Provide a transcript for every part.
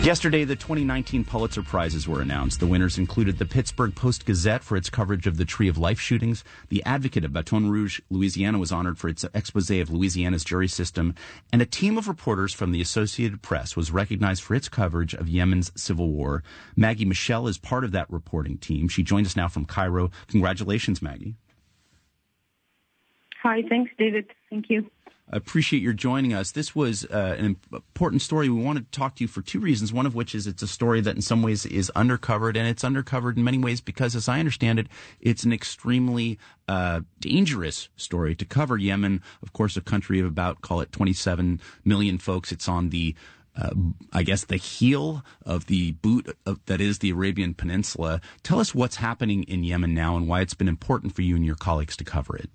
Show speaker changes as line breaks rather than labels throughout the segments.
Yesterday, the 2019 Pulitzer Prizes were announced. The winners included the Pittsburgh Post-Gazette for its coverage of the Tree of Life shootings. The Advocate of Baton Rouge, Louisiana, was honored for its expose of Louisiana's jury system. And a team of reporters from the Associated Press was recognized for its coverage of Yemen's civil war. Maggie Michel is part of that reporting team. She joins us now from Cairo. Congratulations, Maggie.
Hi, thanks, David. Thank you.
I appreciate your joining us. This was an important story. We wanted to talk to you for two reasons, one of which is it's a story that in some ways is undercovered, and it's undercovered in many ways because, as I understand it, it's an extremely dangerous story to cover. Yemen, of course, a country of about, call it 27 million folks. It's on the I guess the heel of the boot that is the Arabian Peninsula. Tell us what's happening in Yemen now and why it's been important for you and your colleagues to cover it.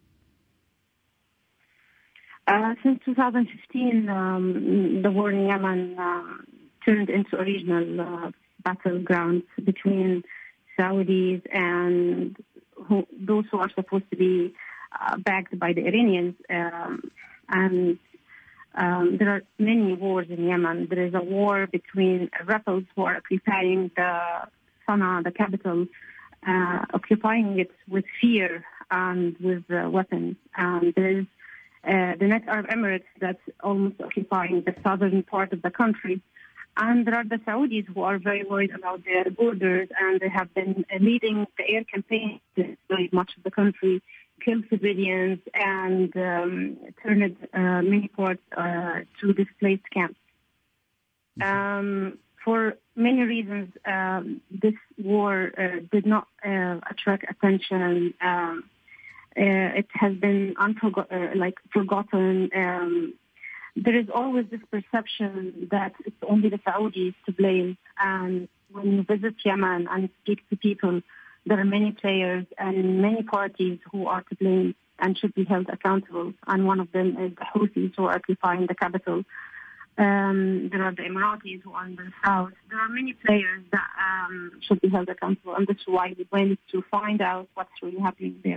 Since 2015, the war in Yemen turned into a regional battleground between Saudis and those who are supposed to be backed by the Iranians. And there are many wars in Yemen. There is a war between rebels who are occupying the Sana'a, the capital, occupying it with fear and with weapons. And there is the United Arab Emirates that's almost occupying the southern part of the country. And there are the Saudis who are very worried about their borders, and they have been leading the air campaign to destroy much of the country, kill civilians, and turn many parts to displaced camps. For many reasons, this war did not attract attention. It has been forgotten. There is always this perception that it's only the Saudis to blame. And when you visit Yemen and speak to people, there are many players and many parties who are to blame and should be held accountable. And one of them is the Houthis who are occupying the capital. There are the Emiratis who are in the south. There are many players that should be held accountable. And that's why we went to find out what's really happening there.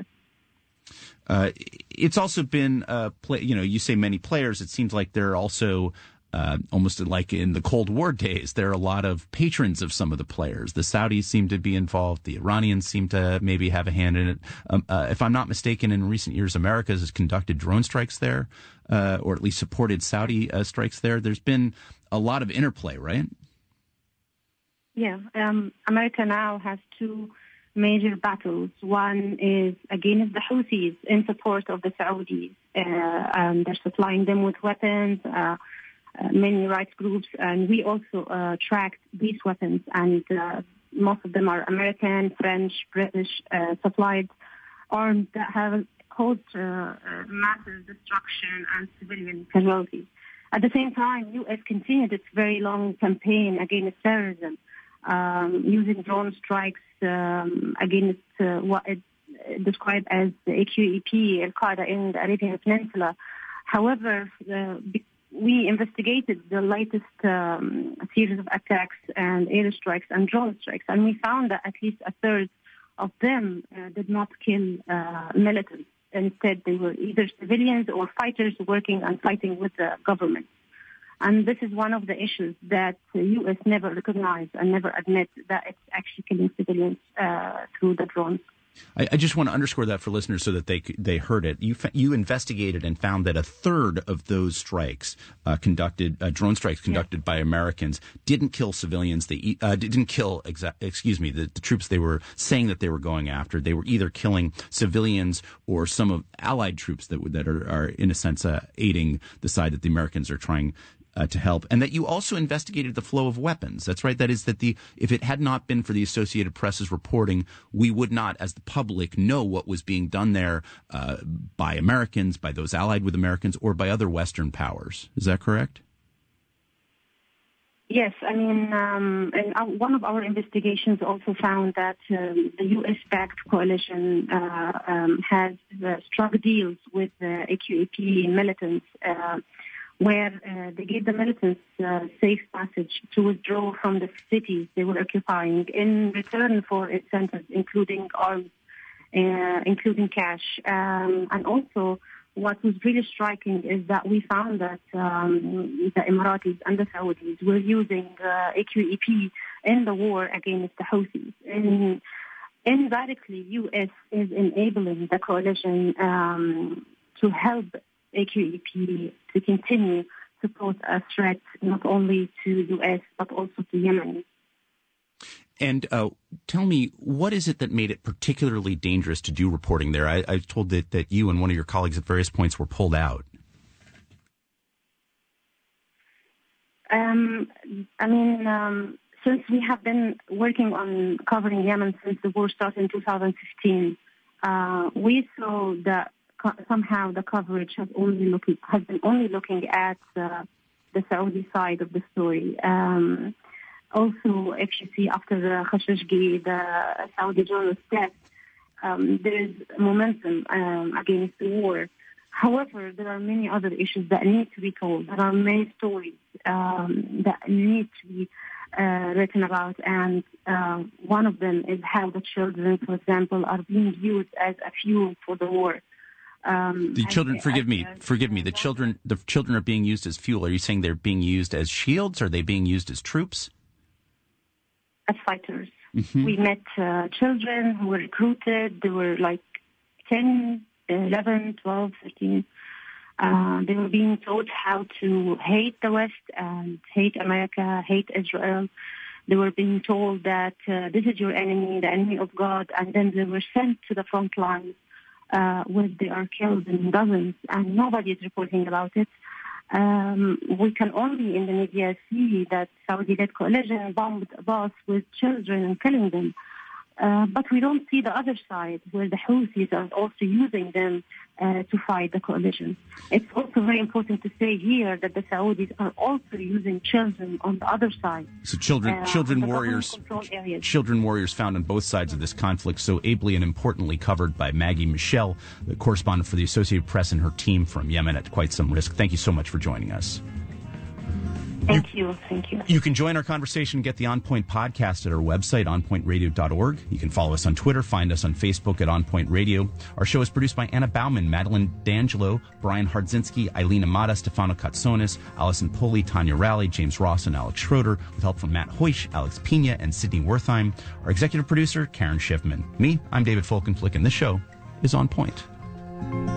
It's also been, you say many players. It seems like there are also, almost like in the Cold War days, there are a lot of patrons of some of the players. The Saudis seem to be involved. The Iranians seem to maybe have a hand in it. If I'm not mistaken, in recent years, America has conducted drone strikes there, or at least supported Saudi strikes there. There's been a lot of interplay, right?
Yeah. America now has two major battles. One is against the Houthis in support of the Saudis, and they're supplying them with weapons, many rights groups, and we also tracked these weapons, and most of them are American, French, British supplied arms that have caused massive destruction and civilian casualties. At the same time, U.S. continued its very long campaign against terrorism, using drone strikes against what it described as the AQEP, Al-Qaeda in the Arabian Peninsula. However, we investigated the latest series of attacks and airstrikes and drone strikes, and we found that at least a third of them did not kill militants. Instead, they were either civilians or fighters working and fighting with the government. And this is one of the issues that the U.S. never recognized and never admit that it's actually killing civilians through the drones.
I just want to underscore that for listeners so that they heard it. You investigated and found that a third of those strikes drone strikes conducted by Americans didn't kill civilians. They didn't kill the troops they were saying that they were going after. They were either killing civilians or some of allied troops that are in a sense aiding the side that the Americans are trying to help, and that you also investigated the flow of weapons. That's right. That is that if it had not been for the Associated Press's reporting, we would not, as the public, know what was being done there by Americans, by those allied with Americans, or by other Western powers. Is that correct?
Yes. I mean, and one of our investigations also found that the U.S.-backed coalition has struck deals with AQAP militants where they gave the militants safe passage to withdraw from the cities they were occupying in return for incentives, including arms, including cash. And also, what was really striking is that we found that the Emiratis and the Saudis were using AQEP in the war against the Houthis. And indirectly, U.S. is enabling the coalition to help AQEP to continue to pose a threat not only to U.S. but also to Yemen.
And tell me, what is it that made it particularly dangerous to do reporting there? I was told that you and one of your colleagues at various points were pulled out. Since we have been working on covering Yemen since the war started in 2015, we saw that somehow the coverage has been only looking at the Saudi side of the story. Also, if you see after the Khashoggi, the Saudi journalist's death, there is momentum against the war. However, there are many other issues that need to be told. There are many stories that need to be written about, and one of them is how the children, for example, are being used as a fuel for the war. The children, forgive me. The children are being used as fuel. Are you saying they're being used as shields? Are they being used as troops?
As fighters. Mm-hmm. We met children who were recruited. They were like 10, 11, 12, 13. They were being taught how to hate the West and hate America, hate Israel. They were being told that this is your enemy, the enemy of God, and then they were sent to the front lines where they are killed in dozens, and nobody is reporting about it. We can only in the media see that Saudi-led coalition bombed a bus with children and killing them. But we don't see the other side where the Houthis are also using them to fight the coalition. It's also very important to say here that the Saudis are also using children on the other side. So children warriors found on both sides of this conflict, so ably and importantly covered by Maggie Michel, the correspondent for the Associated Press, and her team from Yemen at quite some risk. Thank you so much for joining us. Thank you.
You can join our conversation and get the On Point podcast at our website, onpointradio.org. You can follow us on Twitter, find us on Facebook at On Point Radio. Our show is produced by Anna Bauman, Madeline D'Angelo, Brian Hardzinski, Eileen Amata, Stefano Katsonis, Allison Pulley, Tanya Rowley, James Ross, and Alex Schroeder, with help from Matt Hoish, Alex Pina, and Sydney Wertheim. Our executive producer, Karen Schiffman. Me, I'm David Folkenflik, and this show is On Point.